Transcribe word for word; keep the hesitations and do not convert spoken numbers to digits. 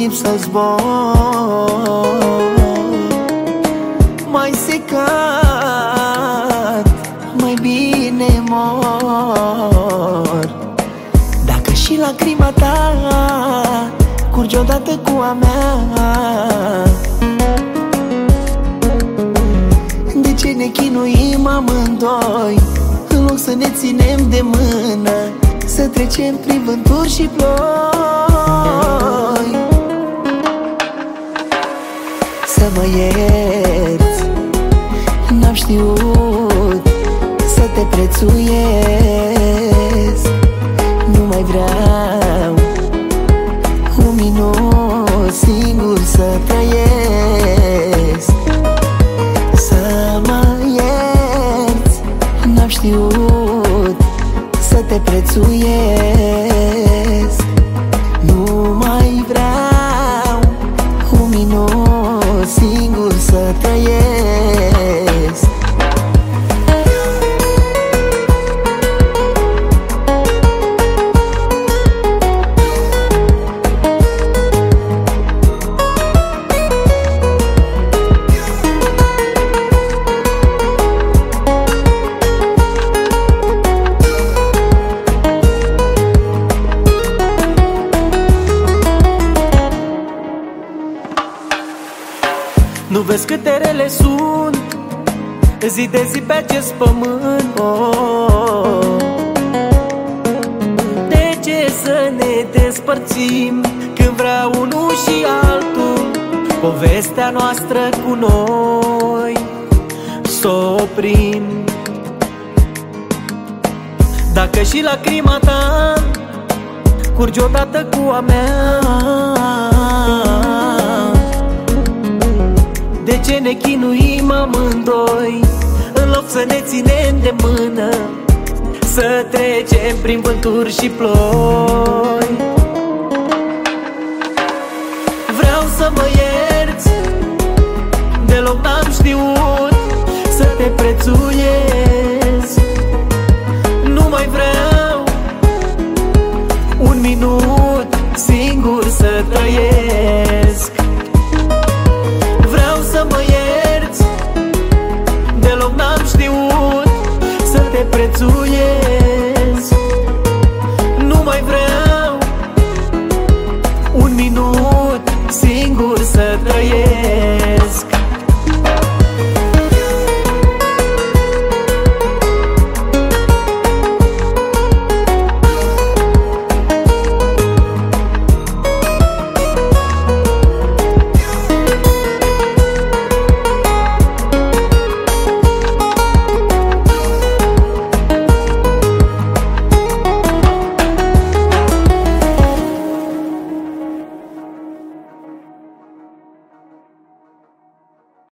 timp să zbor, mai secat, mai bine mor. Dacă și lacrima ta curge odată cu a mea, de ce ne chinuim amândoi în loc să ne ținem de mână, să trecem prin vânturi și ploi? Să mă ierți, n-am știut să te prețuiesc. Nu mai vreau un minut singur să trăiesc. Să mă ierți, n-am știut să te prețuiesc. Nu mai vreau un minut singur să trăiesc. Nu vezi câte rele sunt zi de zi pe acest pământ, oh. De ce să ne despărțim când vrea unul și altul povestea noastră cu noi s-o oprim? Dacă și lacrima ta curge odată cu a mea, de ce ne chinuim amândoi în loc să ne ținem de mână, să trecem prin vânturi și ploi? Vreau să mă ierți, deloc n-am știut să te prețuiesc. Nu mai vreau un minut singur să trăiesc. Să mă ierți, deloc n-am știut să te prețuiesc.